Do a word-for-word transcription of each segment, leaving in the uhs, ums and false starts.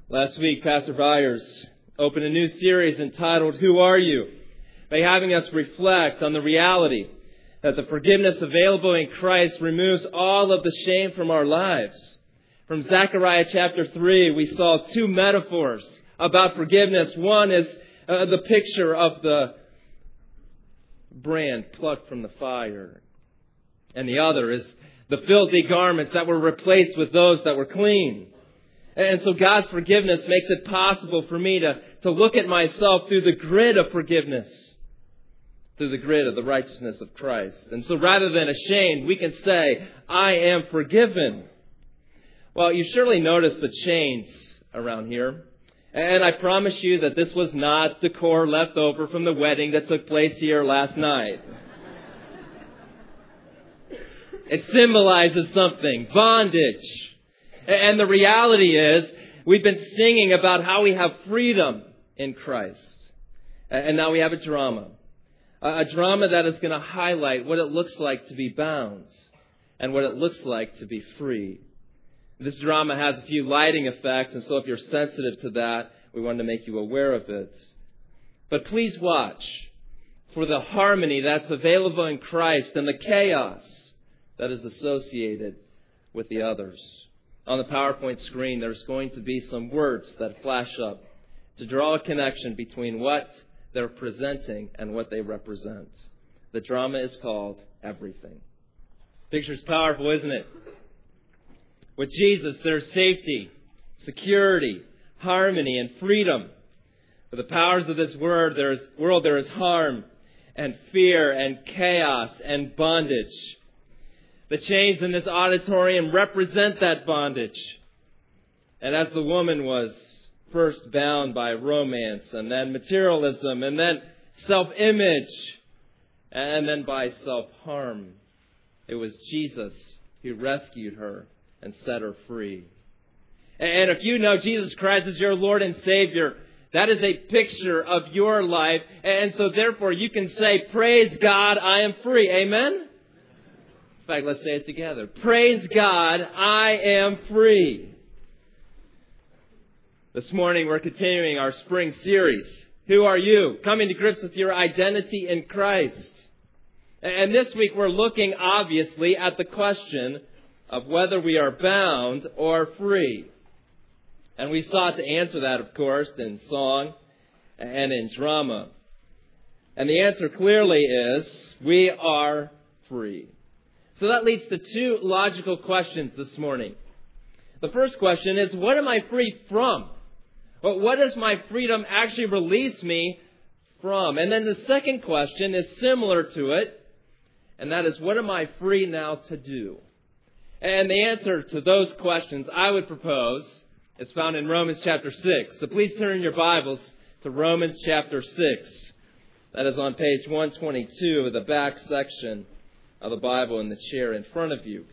Last week, Pastor Byers opened a new series entitled, Who Are You? By having us reflect on the reality that the forgiveness available in Christ removes all of the shame from our lives. From Zechariah chapter three, we saw two metaphors about forgiveness. One is uh, the picture of the brand plucked from the fire. And the other is the filthy garments that were replaced with those that were clean. And so God's forgiveness makes it possible for me to, to look at myself through the grid of forgiveness, through the grid of the righteousness of Christ. And so rather than ashamed, we can say, I am forgiven. Well, you surely noticed the chains around here. And I promise you that this was not decor left over from the wedding that took place here last night. It symbolizes something, bondage. And the reality is, we've been singing about how we have freedom in Christ. And now we have a drama. A drama that is going to highlight what it looks like to be bound and what it looks like to be free. This drama has a few lighting effects, and so if you're sensitive to that, we want to make you aware of it. But please watch for the harmony that's available in Christ and the chaos that is associated with the others. On the PowerPoint screen, there's going to be some words that flash up to draw a connection between what they're presenting and what they represent. The drama is called Everything. Picture's powerful, isn't it? With Jesus, there's safety, security, harmony, and freedom. With the powers of this world, there is, world, there is harm and fear and chaos and bondage. The chains in this auditorium represent that bondage. And as the woman was first bound by romance and then materialism and then self-image and then by self-harm, it was Jesus who rescued her and set her free. And if you know Jesus Christ as your Lord and Savior, that is a picture of your life. And so therefore you can say, praise God, I am free. Amen? In fact, let's say it together. Praise God, I am free. This morning we're continuing our spring series. Who are you? Coming to grips with your identity in Christ. And this week we're looking obviously at the question of whether we are bound or free. And we sought to answer that, of course, in song and in drama. And the answer clearly is, we are free. So that leads to two logical questions this morning. The first question is, what am I free from? Well, what does my freedom actually release me from? And then the second question is similar to it, and that is, what am I free now to do? And the answer to those questions I would propose is found in Romans chapter six. So please turn your Bibles to Romans chapter six. That is on page one twenty-two of the back section of the Bible in the chair in front of you.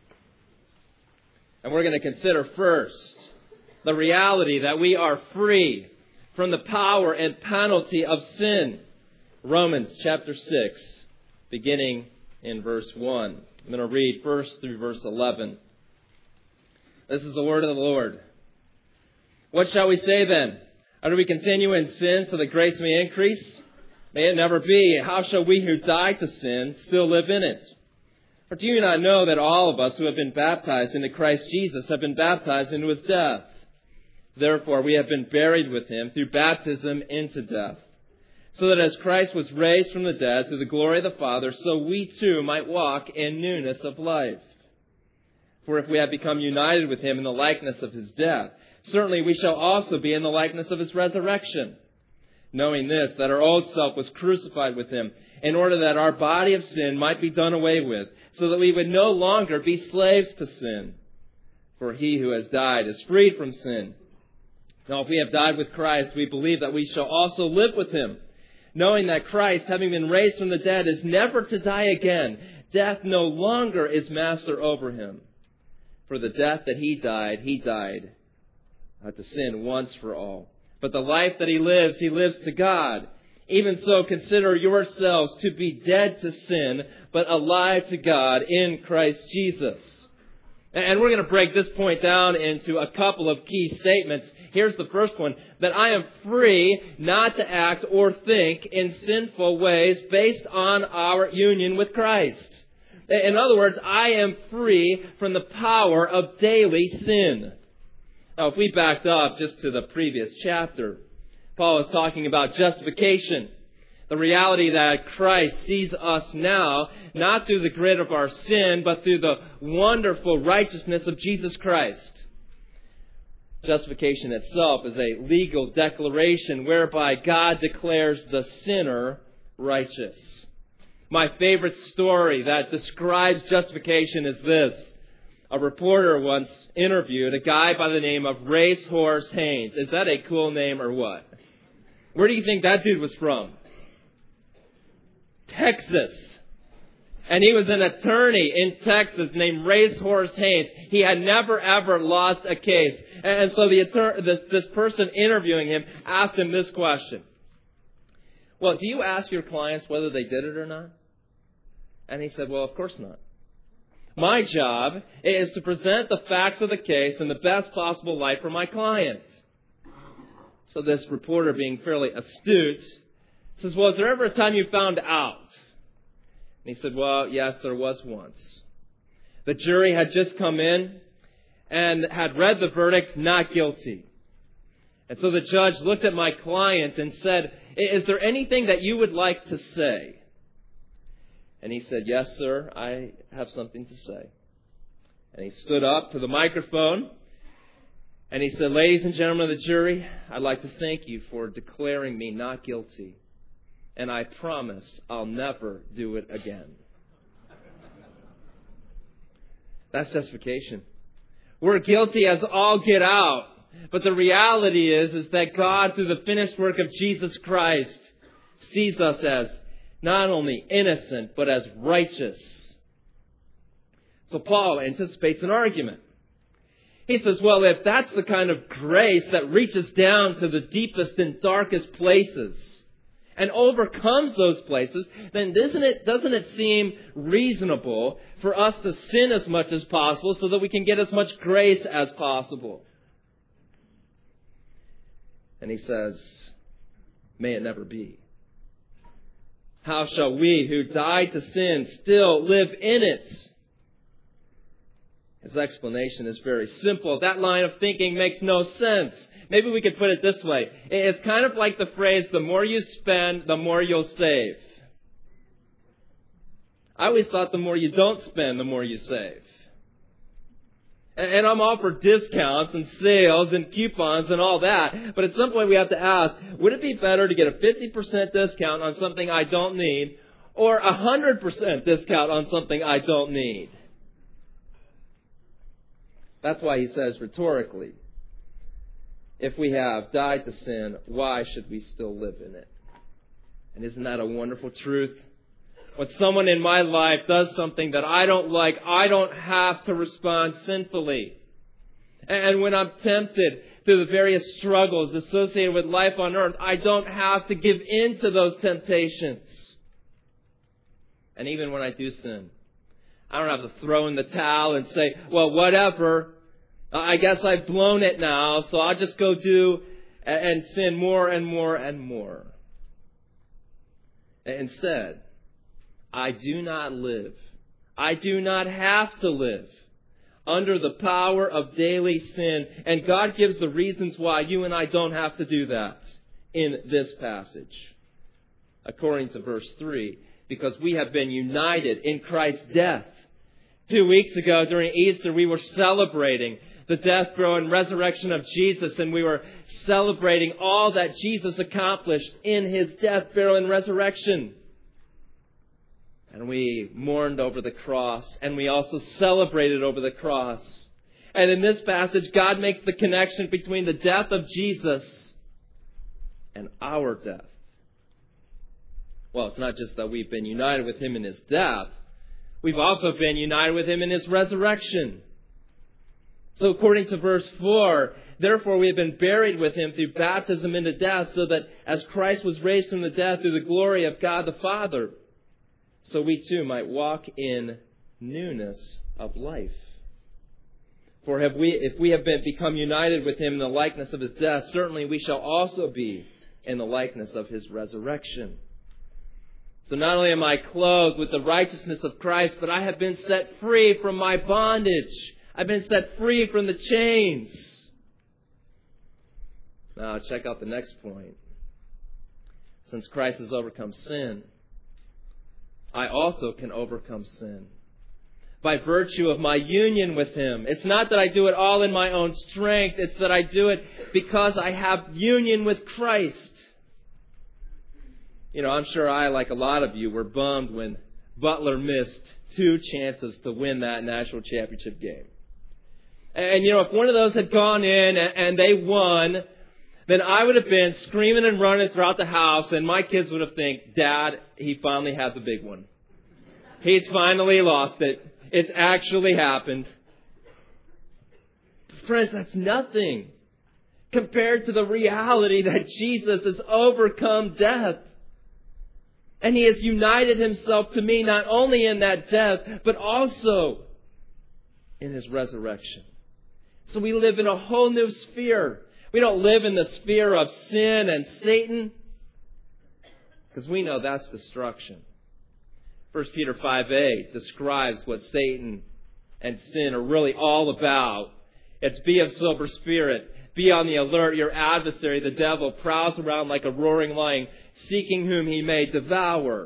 And we're going to consider first the reality that we are free from the power and penalty of sin. Romans chapter six, beginning in verse one. I'm going to read first through verse eleven. This is the word of the Lord. What shall we say then? Are we continue in sin so that grace may increase? May it never be. How shall we who died to sin still live in it? For do you not know that all of us who have been baptized into Christ Jesus have been baptized into his death? Therefore we have been buried with him through baptism into death, so that as Christ was raised from the dead through the glory of the Father, so we too might walk in newness of life. For if we have become united with him in the likeness of his death, certainly we shall also be in the likeness of his resurrection. Knowing this, that our old self was crucified with him, in order that our body of sin might be done away with, so that we would no longer be slaves to sin. For he who has died is freed from sin. Now if we have died with Christ, we believe that we shall also live with him, knowing that Christ, having been raised from the dead, is never to die again. Death no longer is master over him. For the death that he died, he died uh, to sin once for all. But the life that he lives, he lives to God. Even so, consider yourselves to be dead to sin, but alive to God in Christ Jesus. And we're going to break this point down into a couple of key statements. Here's the first one, that I am free not to act or think in sinful ways based on our union with Christ. In other words, I am free from the power of daily sin. Now, if we backed up just to the previous chapter, Paul is talking about justification. The reality that Christ sees us now, not through the grit of our sin, but through the wonderful righteousness of Jesus Christ. Justification itself is a legal declaration whereby God declares the sinner righteous. My favorite story that describes justification is this. A reporter once interviewed a guy by the name of Racehorse Haynes. Is that a cool name or what? Where do you think that dude was from? Texas. And he was an attorney in Texas named Racehorse Haynes. He had never ever lost a case. And so the attorney, this, this person interviewing him asked him this question. Well, do you ask your clients whether they did it or not? And he said, well, of course not. My job is to present the facts of the case in the best possible light for my clients. So this reporter, being fairly astute, says, well, is there ever a time you found out? And he said, well, yes, there was once. The jury had just come in and had read the verdict, not guilty. And so the judge looked at my client and said, is there anything that you would like to say? And he said, yes, sir, I have something to say. And he stood up to the microphone and he said, ladies and gentlemen of the jury, I'd like to thank you for declaring me not guilty. And I promise I'll never do it again. That's justification. We're guilty as all get out. But the reality is, is that God, through the finished work of Jesus Christ, sees us as not only innocent, but as righteous. So Paul anticipates an argument. He says, well, if that's the kind of grace that reaches down to the deepest and darkest places and overcomes those places, then doesn't it, doesn't it seem reasonable for us to sin as much as possible so that we can get as much grace as possible? And he says, may it never be. How shall we who died to sin still live in it? His explanation is very simple. That line of thinking makes no sense. Maybe we could put it this way. It's kind of like the phrase, the more you spend, the more you'll save. I always thought the more you don't spend, the more you save. And I'm all for discounts and sales and coupons and all that. But at some point we have to ask, would it be better to get a fifty percent discount on something I don't need or a one hundred percent discount on something I don't need? That's why he says rhetorically, if we have died to sin, why should we still live in it? And isn't that a wonderful truth? When someone in my life does something that I don't like, I don't have to respond sinfully. And when I'm tempted through the various struggles associated with life on earth, I don't have to give in to those temptations. And even when I do sin, I don't have to throw in the towel and say, well, whatever, I guess I've blown it now, so I'll just go do and sin more and more and more. Instead, I do not live. I do not have to live under the power of daily sin. And God gives the reasons why you and I don't have to do that in this passage. According to verse three, because we have been united in Christ's death. Two weeks ago during Easter, we were celebrating the death, burial, and resurrection of Jesus. And we were celebrating all that Jesus accomplished in His death, burial, and resurrection. And we mourned over the cross, and we also celebrated over the cross. And in this passage, God makes the connection between the death of Jesus and our death. Well, it's not just that we've been united with Him in His death. We've also been united with Him in His resurrection. So according to verse four, therefore we have been buried with Him through baptism into death, so that as Christ was raised from the dead through the glory of God the Father, so we too might walk in newness of life. For have we, if we have been become united with him in the likeness of his death, certainly we shall also be in the likeness of his resurrection. So not only am I clothed with the righteousness of Christ, but I have been set free from my bondage. I've been set free from the chains. Now check out the next point. Since Christ has overcome sin, I also can overcome sin by virtue of my union with him. It's not that I do it all in my own strength. It's that I do it because I have union with Christ. You know, I'm sure I, like a lot of you, were bummed when Butler missed two chances to win that national championship game. And, you know, if one of those had gone in and they won, then I would have been screaming and running throughout the house, and my kids would have think, Dad, he finally had the big one. He's finally lost it. It's actually happened. Friends, that's nothing compared to the reality that Jesus has overcome death. And he has united himself to me not only in that death, but also in his resurrection. So we live in a whole new sphere. We don't live in the sphere of sin and Satan, because we know that's destruction. First Peter five eight describes what Satan and sin are really all about. It's be of sober spirit. Be on the alert. Your adversary, the devil, prowls around like a roaring lion, seeking whom he may devour.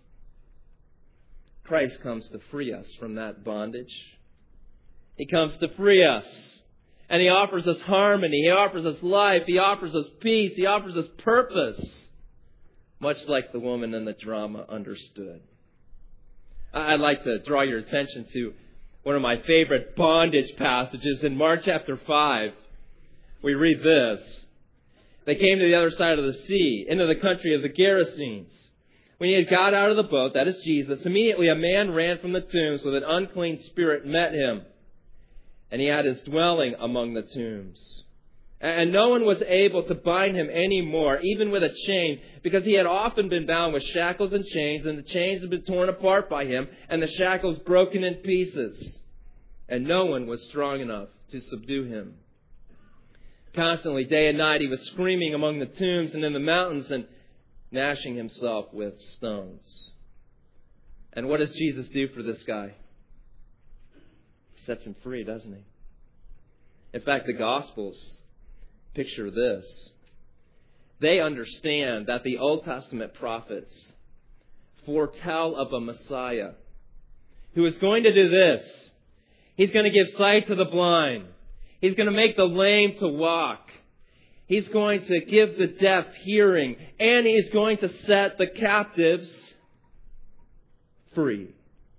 Christ comes to free us from that bondage. He comes to free us. And he offers us harmony. He offers us life. He offers us peace. He offers us purpose. Much like the woman in the drama understood. I'd like to draw your attention to one of my favorite bondage passages in Mark chapter five. We read this. They came to the other side of the sea, into the country of the Gerasenes. When he had got out of the boat, that is Jesus, immediately a man ran from the tombs with an unclean spirit met him. And he had his dwelling among the tombs. And no one was able to bind him any more, even with a chain, because he had often been bound with shackles and chains, and the chains had been torn apart by him, and the shackles broken in pieces. And no one was strong enough to subdue him. Constantly, day and night, he was screaming among the tombs and in the mountains and gnashing himself with stones. And what does Jesus do for this guy? He sets him free, doesn't he? In fact, the Gospels picture this. They understand that the Old Testament prophets foretell of a Messiah who is going to do this. He's going to give sight to the blind. He's going to make the lame to walk. He's going to give the deaf hearing. And he's going to set the captives free.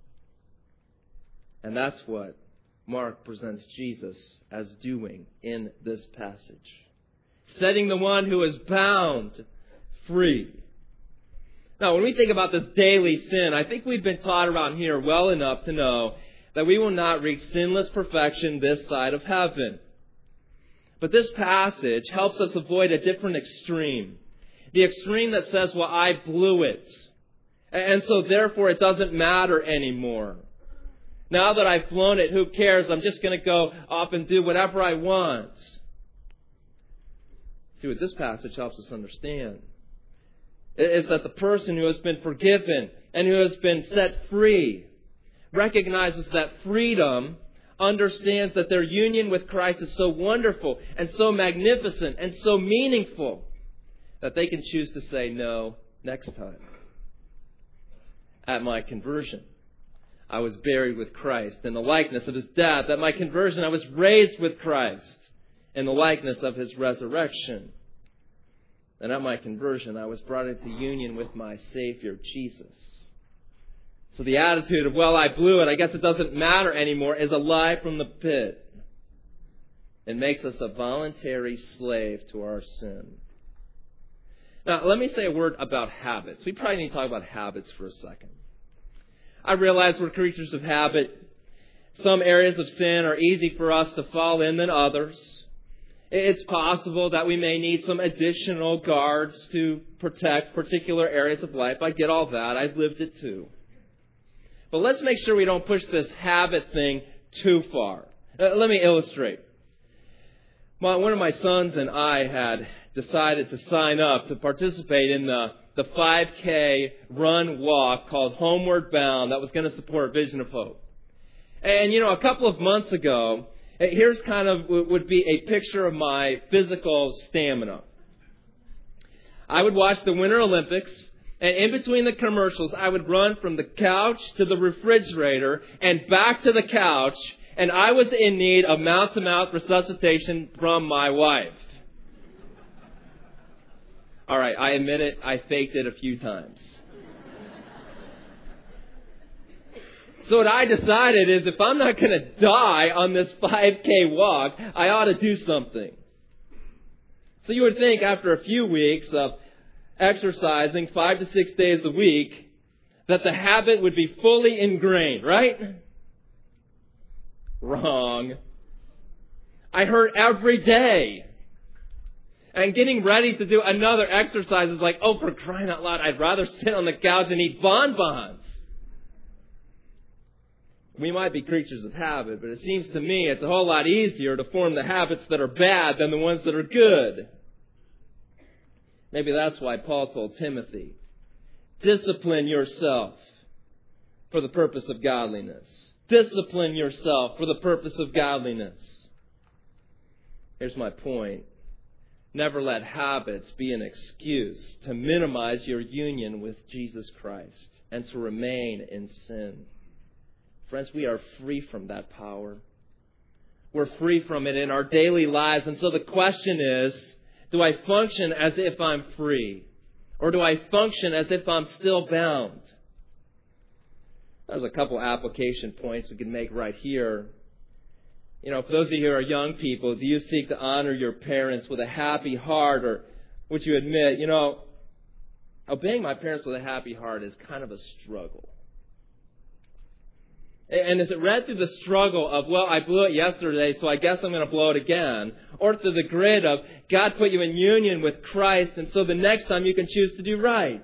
And that's what Mark presents Jesus as doing in this passage. Setting the one who is bound free. Now, when we think about this daily sin, I think we've been taught around here well enough to know that we will not reach sinless perfection this side of heaven. But this passage helps us avoid a different extreme. The extreme that says, well, I blew it. And so therefore it doesn't matter anymore. Now that I've blown it, who cares? I'm just going to go off and do whatever I want. See, what this passage helps us understand is that the person who has been forgiven and who has been set free recognizes that freedom, understands that their union with Christ is so wonderful and so magnificent and so meaningful that they can choose to say no next time. At my conversion, I was buried with Christ in the likeness of his death. At my conversion, I was raised with Christ in the likeness of his resurrection. And at my conversion, I was brought into union with my Savior, Jesus. So the attitude of, well, I blew it, I guess it doesn't matter anymore, is a lie from the pit. It makes us a voluntary slave to our sin. Now, let me say a word about habits. We probably need to talk about habits for a second. I realize we're creatures of habit. Some areas of sin are easy for us to fall in than others. It's possible that we may need some additional guards to protect particular areas of life. I get all that. I've lived it too. But let's make sure we don't push this habit thing too far. Uh, let me illustrate. My, one of my sons and I had decided to sign up to participate in the, the five K run walk called Homeward Bound that was going to support Vision of Hope. And, you know, a couple of months ago, here's kind of would be a picture of my physical stamina. I would watch the Winter Olympics, and in between the commercials, I would run from the couch to the refrigerator and back to the couch, and I was in need of mouth-to-mouth resuscitation from my wife. All right, I admit it, I faked it a few times. So what I decided is if I'm not going to die on this five K walk, I ought to do something. So you would think after a few weeks of exercising five to six days a week that the habit would be fully ingrained, right? Wrong. I hurt every day. And getting ready to do another exercise is like, oh, for crying out loud, I'd rather sit on the couch and eat bonbons. We might be creatures of habit, but it seems to me it's a whole lot easier to form the habits that are bad than the ones that are good. Maybe that's why Paul told Timothy, discipline yourself for the purpose of godliness. Discipline yourself for the purpose of godliness. Here's my point. Never let habits be an excuse to minimize your union with Jesus Christ and to remain in sin. Friends, we are free from that power. We're free from it in our daily lives. And so the question is, do I function as if I'm free? Or do I function as if I'm still bound? There's a couple application points we can make right here. You know, for those of you who are young people, do you seek to honor your parents with a happy heart? Or would you admit, you know, obeying my parents with a happy heart is kind of a struggle. And is it read through the struggle of, well, I blew it yesterday, so I guess I'm going to blow it again? Or through the grid of, God put you in union with Christ, and so the next time you can choose to do right?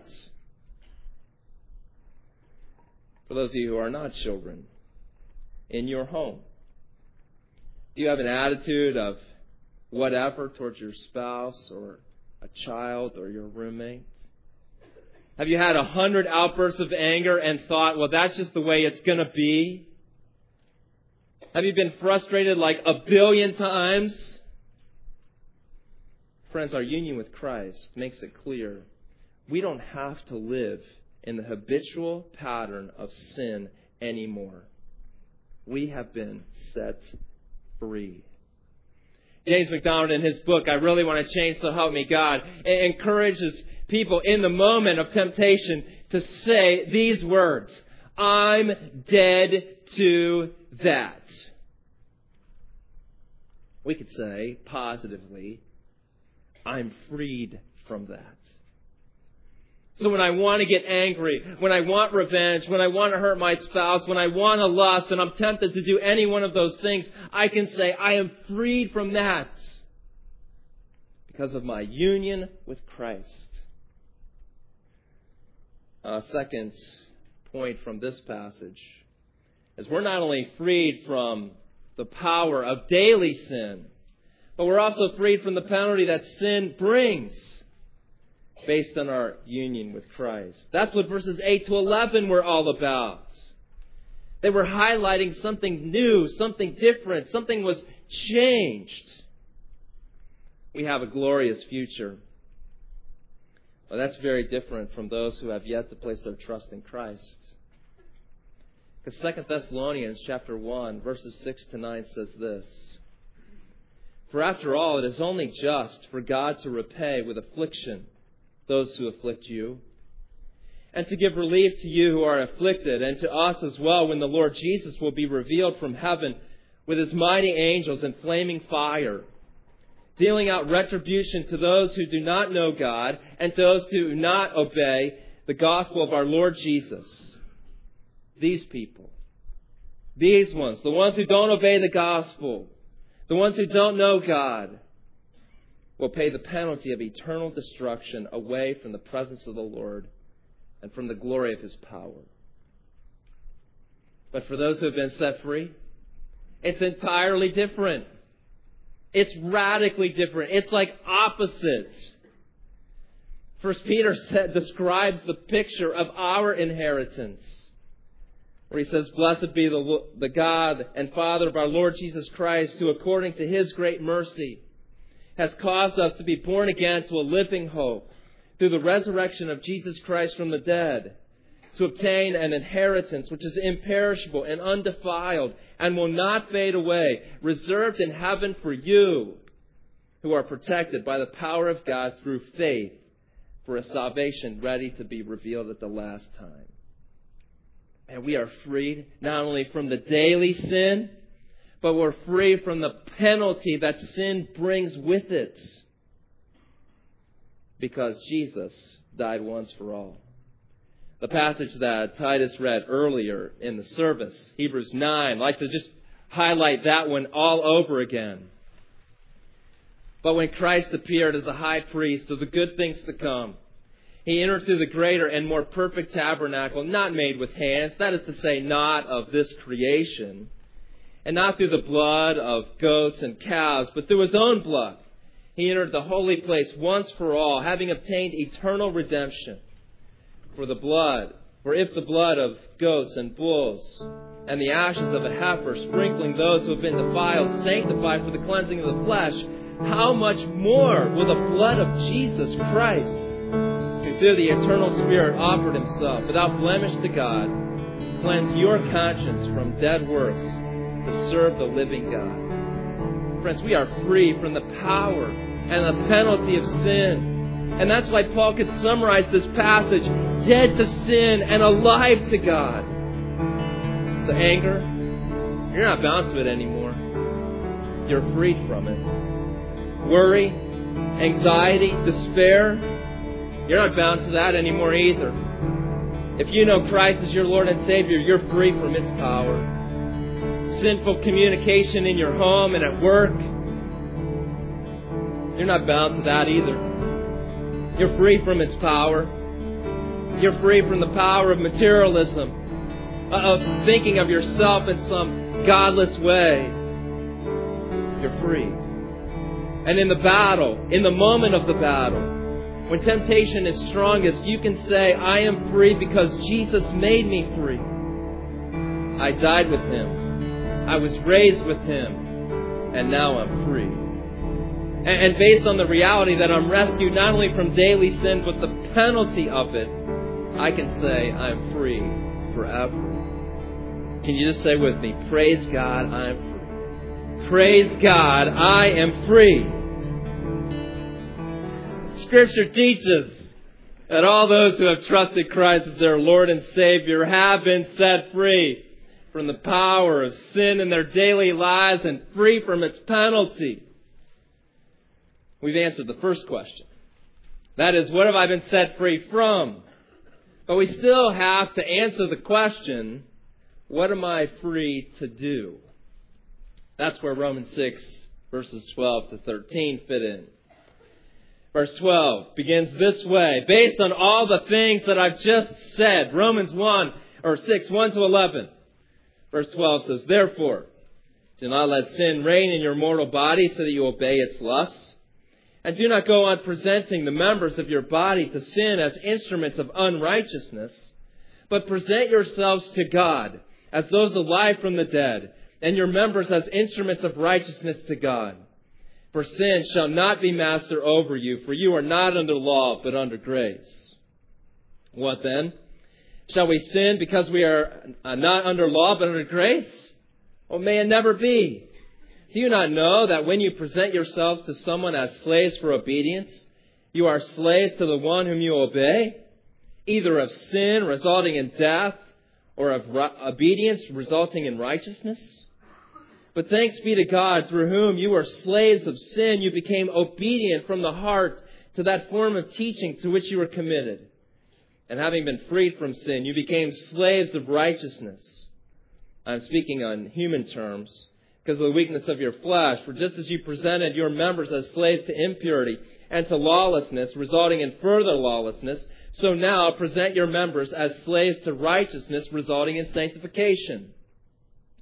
For those of you who are not children, in your home, do you have an attitude of whatever towards your spouse or a child or your roommate? Have you had a hundred outbursts of anger and thought, well, that's just the way it's going to be? Have you been frustrated like a billion times? Friends, our union with Christ makes it clear we don't have to live in the habitual pattern of sin anymore. We have been set free. James MacDonald, in his book, I Really Want to Change, So Help Me God, encourages people in the moment of temptation to say these words, I'm dead to that. We could say positively, I'm freed from that. So when I want to get angry, when I want revenge, when I want to hurt my spouse, when I want to lust, and I'm tempted to do any one of those things, I can say, I am freed from that because of my union with Christ. Uh, second point from this passage is we're not only freed from the power of daily sin, but we're also freed from the penalty that sin brings based on our union with Christ. That's what verses eight to eleven were all about. They were highlighting something new, something different, something was changed. We have a glorious future. Well, that's very different from those who have yet to place their trust in Christ. Because Second Thessalonians chapter one, verses six to nine says this, for after all, it is only just for God to repay with affliction those who afflict you, and to give relief to you who are afflicted, and to us as well when the Lord Jesus will be revealed from heaven with his mighty angels in flaming fire, dealing out retribution to those who do not know God and to those who do not obey the gospel of our Lord Jesus. These people, these ones, the ones who don't obey the gospel, the ones who don't know God, will pay the penalty of eternal destruction away from the presence of the Lord and from the glory of his power. But for those who have been set free, It's entirely different. It's radically different. It's like opposites. First Peter said, describes the picture of our inheritance, where he says, "Blessed be the, the God and Father of our Lord Jesus Christ, who according to His great mercy has caused us to be born again to a living hope through the resurrection of Jesus Christ from the dead, to obtain an inheritance which is imperishable and undefiled and will not fade away, reserved in heaven for you, who are protected by the power of God through faith, for a salvation ready to be revealed at the last time." And we are freed not only from the daily sin, but we're free from the penalty that sin brings with it, because Jesus died once for all. The passage that Titus read earlier in the service, Hebrews nine, I'd like to just highlight that one all over again. But when Christ appeared as a high priest of the good things to come, He entered through the greater and more perfect tabernacle, not made with hands, that is to say, not of this creation, and not through the blood of goats and cows, but through His own blood. He entered the holy place once for all, having obtained eternal redemption. For the blood, for if the blood of goats and bulls and the ashes of a heifer, sprinkling those who have been defiled, sanctify for the cleansing of the flesh, how much more will the blood of Jesus Christ, who through the eternal Spirit offered Himself without blemish to God, cleanse your conscience from dead works to serve the living God. Friends, we are free from the power and the penalty of sin. And that's why Paul could summarize this passage, dead to sin and alive to God. So anger, you're not bound to it anymore. You're freed from it. Worry, anxiety, despair, you're not bound to that anymore either. If you know Christ as your Lord and Savior, you're free from its power. Sinful communication in your home and at work, you're not bound to that either. You're free from its power. You're free from the power of materialism, of thinking of yourself in some godless way. You're free. And in the battle, in the moment of the battle, when temptation is strongest, you can say, "I am free because Jesus made me free. I died with Him. I was raised with Him. And now I'm free." And based on the reality that I'm rescued not only from daily sin, but the penalty of it, I can say I'm free forever. Can you just say with me, "Praise God, I'm free. Praise God, I am free." Scripture teaches that all those who have trusted Christ as their Lord and Savior have been set free from the power of sin in their daily lives and free from its penalty. We've answered the first question. That is, what have I been set free from? But we still have to answer the question, what am I free to do? That's where Romans six, verses twelve to thirteen fit in. Verse twelve begins this way. Based on all the things that I've just said, Romans one, or six, one to eleven. Verse twelve says, "Therefore, do not let sin reign in your mortal body so that you obey its lusts. And do not go on presenting the members of your body to sin as instruments of unrighteousness, but present yourselves to God as those alive from the dead, and your members as instruments of righteousness to God. For sin shall not be master over you, for you are not under law, but under grace. What then? Shall we sin because we are not under law, but under grace? Well, may it never be. Do you not know that when you present yourselves to someone as slaves for obedience, you are slaves to the one whom you obey, either of sin resulting in death or of obedience resulting in righteousness? But thanks be to God, through whom you were slaves of sin, you became obedient from the heart to that form of teaching to which you were committed. And having been freed from sin, you became slaves of righteousness. I'm speaking on human terms, because of the weakness of your flesh. For just as you presented your members as slaves to impurity and to lawlessness, resulting in further lawlessness, so now present your members as slaves to righteousness, resulting in sanctification.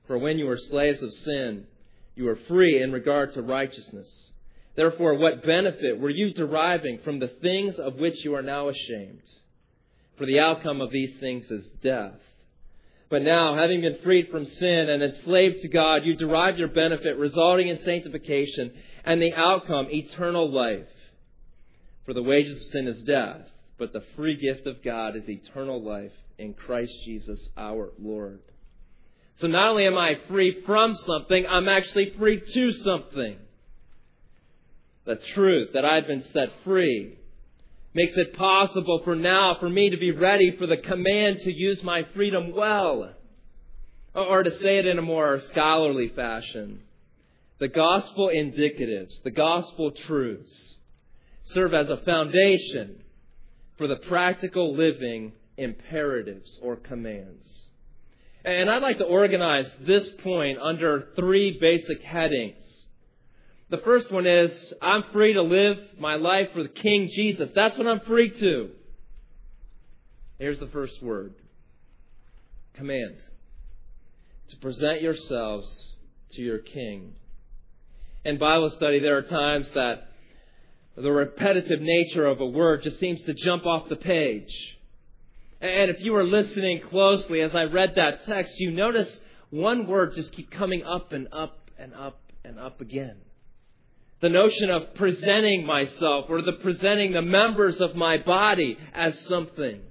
For when you were slaves of sin, you were free in regard to righteousness. Therefore, what benefit were you deriving from the things of which you are now ashamed? For the outcome of these things is death. But now, having been freed from sin and enslaved to God, you derive your benefit, resulting in sanctification, and the outcome, eternal life. For the wages of sin is death, but the free gift of God is eternal life in Christ Jesus our Lord. So not only am I free from something, I'm actually free to something. The truth that I've been set free makes it possible for now for me to be ready for the command to use my freedom well. Or to say it in a more scholarly fashion, the gospel indicatives, the gospel truths, serve as a foundation for the practical living imperatives or commands. And I'd like to organize this point under three basic headings. The first one is, I'm free to live my life for the King Jesus. That's what I'm free to. Here's the first word. Command. To present yourselves to your King. In Bible study, there are times that the repetitive nature of a word just seems to jump off the page. And if you were listening closely as I read that text, you notice one word just keep coming up and up and up and up again. The notion of presenting myself or the presenting the members of my body as something.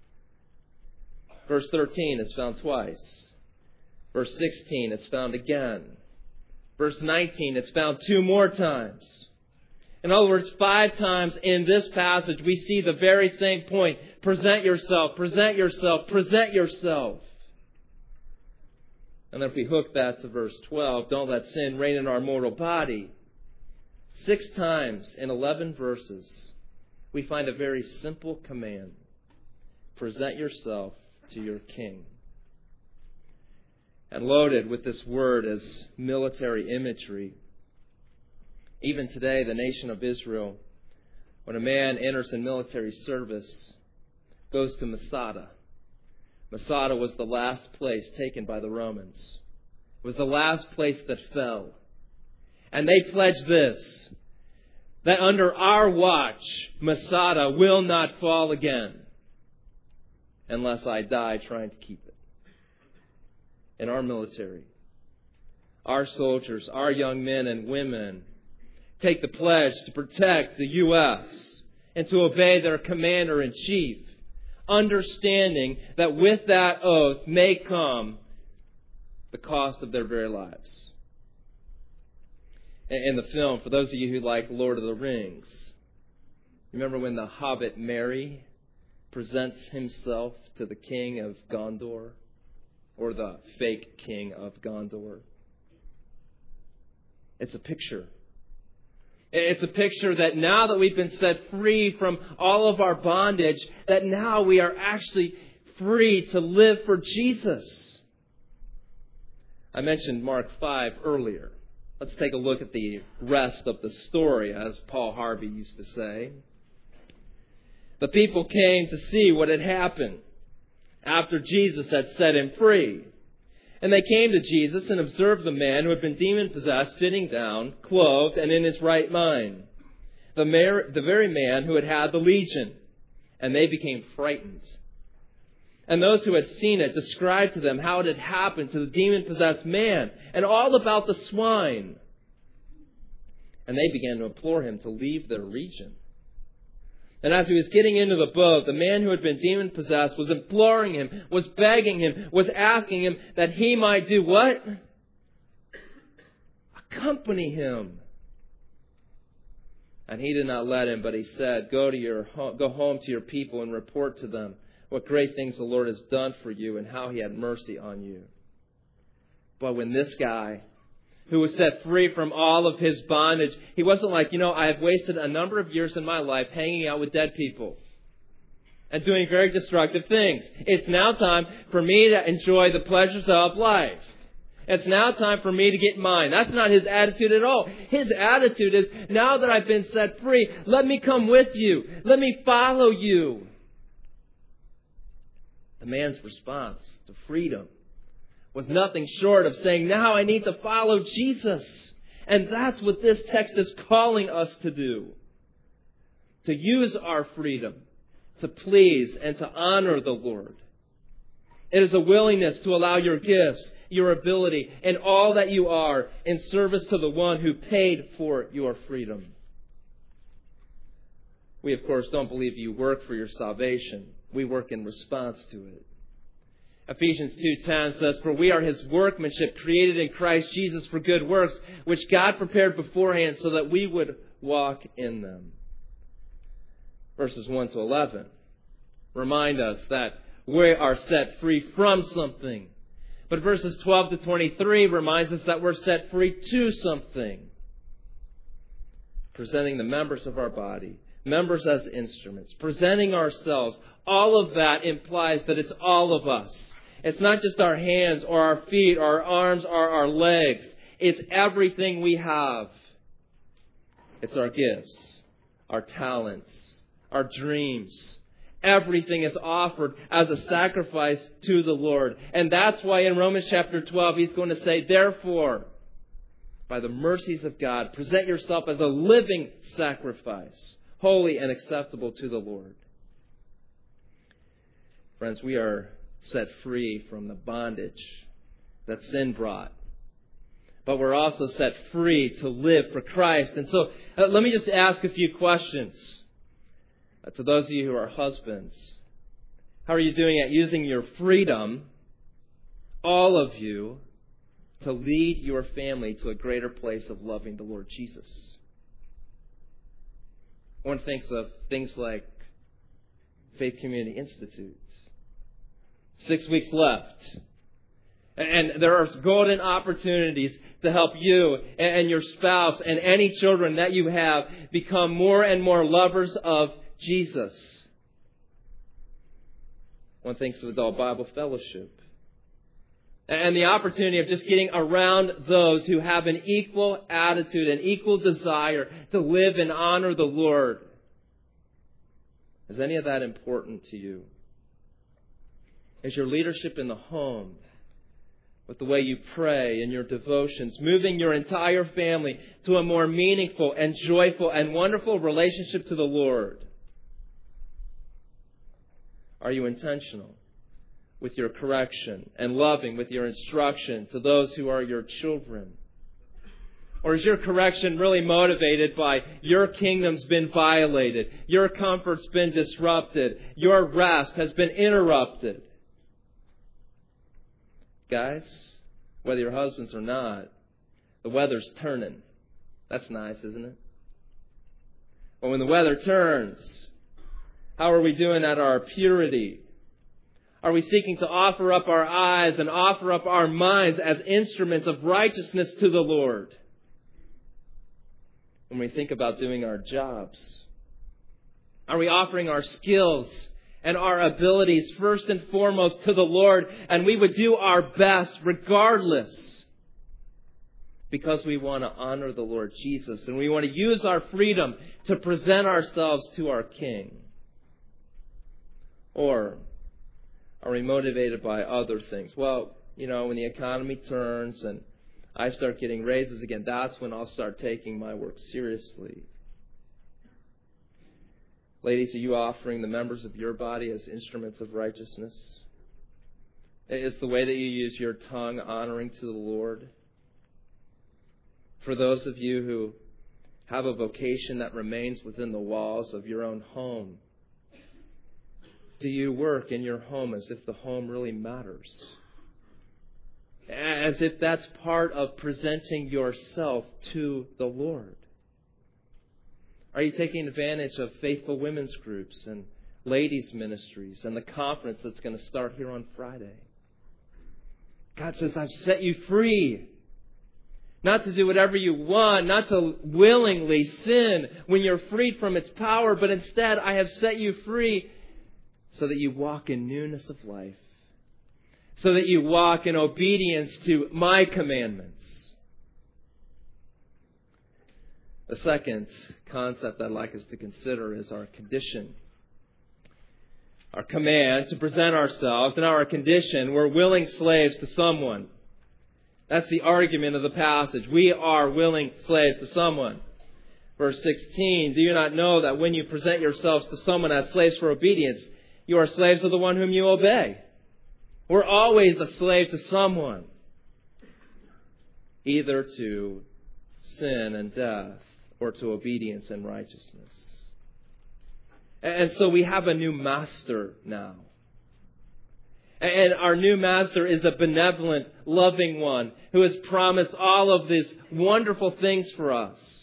Verse thirteen, it's found twice. Verse sixteen, it's found again. Verse nineteen, it's found two more times. In other words, five times in this passage, we see the very same point. Present yourself, present yourself, present yourself. And then if we hook that to verse twelve, don't let sin reign in our mortal body. Six times in eleven verses, we find a very simple command. Present yourself to your King. And loaded with this word as military imagery. Even today, the nation of Israel, when a man enters in military service, goes to Masada. Masada was the last place taken by the Romans. It was the last place that fell. And they pledged this, that under our watch, Masada will not fall again unless I die trying to keep it. In our military, our soldiers, our young men and women take the pledge to protect the U S and to obey their commander-in-chief, understanding that with that oath may come the cost of their very lives. In the film, for those of you who like Lord of the Rings, remember when the hobbit Merry presents himself to the king of Gondor, or the fake king of Gondor? It's a picture. It's a picture that now that we've been set free from all of our bondage, that now we are actually free to live for Jesus. I mentioned Mark five earlier. Let's take a look at the rest of the story, as Paul Harvey used to say. The people came to see what had happened after Jesus had set him free. And they came to Jesus and observed the man who had been demon-possessed sitting down, clothed, and in his right mind. The, mer- the very man who had had the legion. And they became frightened. And those who had seen it described to them how it had happened to the demon-possessed man and all about the swine. And they began to implore him to leave their region. And as he was getting into the boat, the man who had been demon-possessed was imploring him, was begging him, was asking him that he might do what? Accompany him. And he did not let him, but he said, Go to your go home to your people and report to them what great things the Lord has done for you and how he had mercy on you. But when this guy, who was set free from all of his bondage, he wasn't like, you know, I have wasted a number of years in my life hanging out with dead people and doing very destructive things. It's now time for me to enjoy the pleasures of life. It's now time for me to get mine. That's not his attitude at all. His attitude is, now that I've been set free, let me come with you. Let me follow you. The man's response to freedom was nothing short of saying, now I need to follow Jesus. And that's what this text is calling us to do. To use our freedom to please and to honor the Lord. It is a willingness to allow your gifts, your ability, and all that you are in service to the one who paid for your freedom. We, of course, don't believe you work for your salvation. We work in response to it. Ephesians two ten says, for we are His workmanship, created in Christ Jesus for good works, which God prepared beforehand so that we would walk in them. Verses one to eleven remind us that we are set free from something. But verses twelve to twenty-three reminds us that we're set free to something. Presenting the members of our body, members as instruments, presenting ourselves, all of that implies that it's all of us. It's not just our hands or our feet or our arms or our legs. It's everything we have. It's our gifts, our talents, our dreams. Everything is offered as a sacrifice to the Lord. And that's why in Romans chapter twelve, he's going to say, therefore, by the mercies of God, present yourself as a living sacrifice, holy and acceptable to the Lord. Friends, we are set free from the bondage that sin brought. But we're also set free to live for Christ. And so uh, let me just ask a few questions uh, to those of you who are husbands. How are you doing at using your freedom, all of you, to lead your family to a greater place of loving the Lord Jesus? One thinks of things like Faith Community Institute. Six weeks left. And there are golden opportunities to help you and your spouse and any children that you have become more and more lovers of Jesus. One thinks of Adult Bible Fellowship. And the opportunity of just getting around those who have an equal attitude, an equal desire to live and honor the Lord. Is any of that important to you? Is your leadership in the home, with the way you pray and your devotions, moving your entire family to a more meaningful and joyful and wonderful relationship to the Lord? Are you intentional with your correction and loving with your instruction to those who are your children? Or is your correction really motivated by your kingdom's been violated, your comfort's been disrupted, your rest has been interrupted? Guys, whether you're husbands or not, the weather's turning. That's nice, isn't it? But when the weather turns, how are we doing at our purity? Are we seeking to offer up our eyes and offer up our minds as instruments of righteousness to the Lord? When we think about doing our jobs, are we offering our skills and our abilities first and foremost to the Lord, and we would do our best regardless, because we want to honor the Lord Jesus and we want to use our freedom to present ourselves to our King? Or are we motivated by other things? Well, you know, when the economy turns and I start getting raises again, that's when I'll start taking my work seriously. Ladies, are you offering the members of your body as instruments of righteousness? Is the way that you use your tongue honoring to the Lord? For those of you who have a vocation that remains within the walls of your own home, do you work in your home as if the home really matters? As if that's part of presenting yourself to the Lord? Are you taking advantage of faithful women's groups and ladies' ministries and the conference that's going to start here on Friday? God says, I've set you free. Not to do whatever you want, not to willingly sin when you're freed from its power, but instead I have set you free so that you walk in newness of life, so that you walk in obedience to my commandments. The second concept I'd like us to consider is our condition. our command to present ourselves, and our condition, we're willing slaves to someone. That's the argument of the passage. We are willing slaves to someone. Verse sixteen, do you not know that when you present yourselves to someone as slaves for obedience, you are slaves of the one whom you obey? We're always a slave to someone, either to sin and death or to obedience and righteousness. And so we have a new master now. And our new master is a benevolent, loving one who has promised all of these wonderful things for us.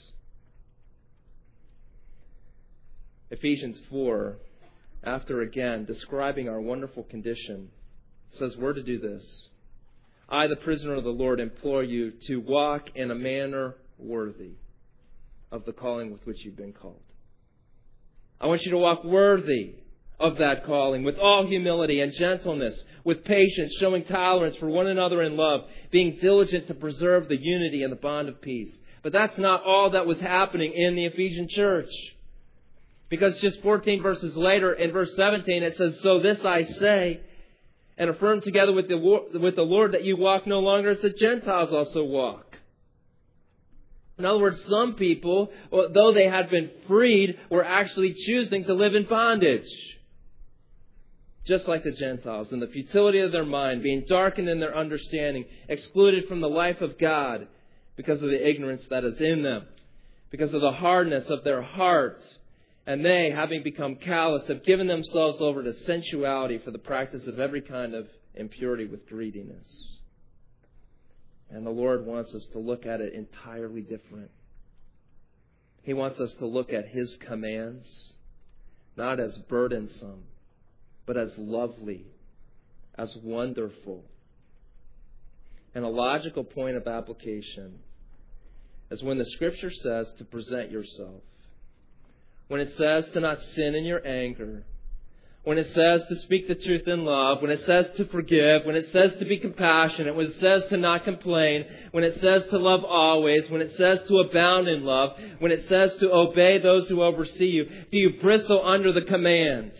Ephesians four, after again describing our wonderful condition, says we're to do this. I, the prisoner of the Lord, implore you to walk in a manner worthy of the calling with which you've been called. I want you to walk worthy of that calling, with all humility and gentleness, with patience, showing tolerance for one another in love, being diligent to preserve the unity and the bond of peace. But that's not all that was happening in the Ephesian church. Because just fourteen verses later, in verse seventeen, it says, so this I say, and affirm together with the, with the Lord that you walk no longer as the Gentiles also walk. In other words, some people, though they had been freed, were actually choosing to live in bondage. Just like the Gentiles, in the futility of their mind, being darkened in their understanding, excluded from the life of God because of the ignorance that is in them, because of the hardness of their hearts. And they, having become callous, have given themselves over to sensuality for the practice of every kind of impurity with greediness. And the Lord wants us to look at it entirely different. He wants us to look at His commands, not as burdensome, but as lovely, as wonderful. And a logical point of application is when the Scripture says to present yourself, when it says to not sin in your anger, when it says to speak the truth in love, when it says to forgive, when it says to be compassionate, when it says to not complain, when it says to love always, when it says to abound in love, when it says to obey those who oversee you, do you bristle under the commands?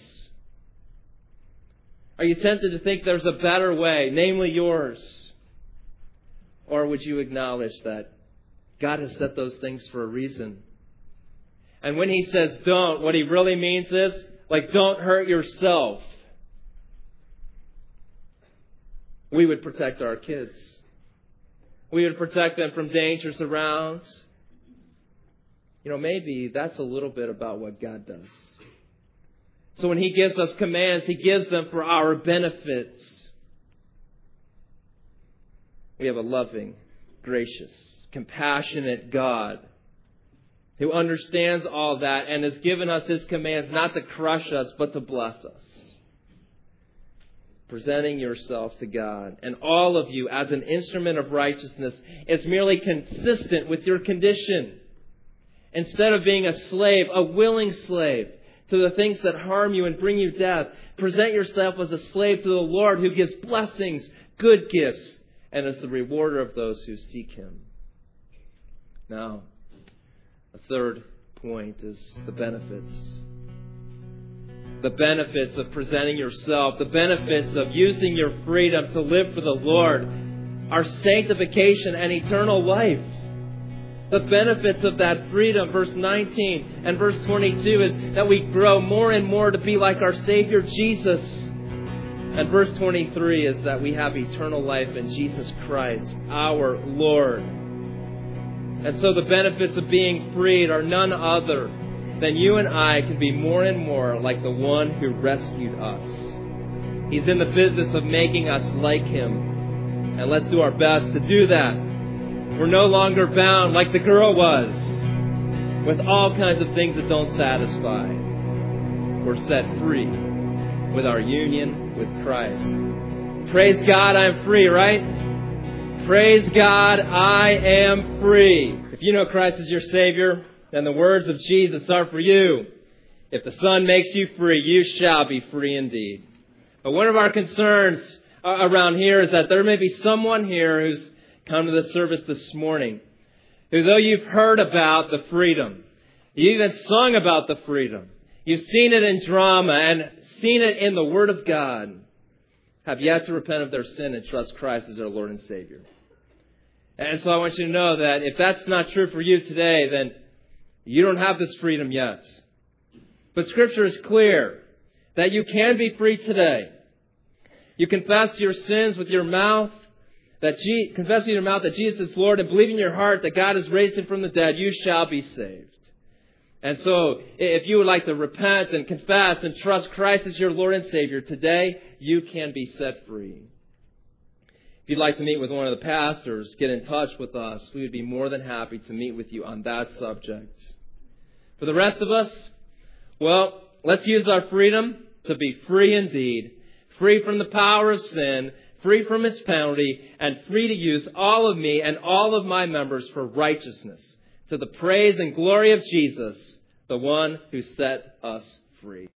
Are you tempted to think there's a better way, namely yours? Or would you acknowledge that God has set those things for a reason? And when He says don't, what He really means is, like, don't hurt yourself. We would protect our kids. We would protect them from dangers around. You know, maybe that's a little bit about what God does. So when He gives us commands, He gives them for our benefits. We have a loving, gracious, compassionate God who understands all that and has given us His commands not to crush us, but to bless us. Presenting yourself to God and all of you as an instrument of righteousness is merely consistent with your condition. Instead of being a slave, a willing slave to the things that harm you and bring you death, present yourself as a slave to the Lord who gives blessings, good gifts, and is the rewarder of those who seek Him. Now, a third point is the benefits. The benefits of presenting yourself, the benefits of using your freedom to live for the Lord, are sanctification and eternal life. The benefits of that freedom, verse nineteen and verse twenty-two, is that we grow more and more to be like our Savior Jesus. And verse twenty-three is that we have eternal life in Jesus Christ, our Lord. And so the benefits of being freed are none other than you and I can be more and more like the one who rescued us. He's in the business of making us like Him. And let's do our best to do that. We're no longer bound like the girl was with all kinds of things that don't satisfy. We're set free with our union with Christ. Praise God, I'm free, right? Praise God, I am free. If you know Christ as your Savior, then the words of Jesus are for you. If the Son makes you free, you shall be free indeed. But one of our concerns around here is that there may be someone here who's come to the service this morning who, though you've heard about the freedom, you even sung about the freedom, You've seen it in drama and seen it in the Word of God, have yet to repent of their sin and trust Christ as their Lord and Savior. And so I want you to know that if that's not true for you today, then you don't have this freedom yet. But Scripture is clear that you can be free today. You confess your sins with your mouth, that Je- confess with your mouth that Jesus is Lord, and believe in your heart that God has raised Him from the dead, you shall be saved. And so, if you would like to repent and confess and trust Christ as your Lord and Savior, today you can be set free. If you'd like to meet with one of the pastors, get in touch with us. We would be more than happy to meet with you on that subject. For the rest of us, well, let's use our freedom to be free indeed, free from the power of sin, free from its penalty, and free to use all of me and all of my members for righteousness, to the praise and glory of Jesus, the one who set us free.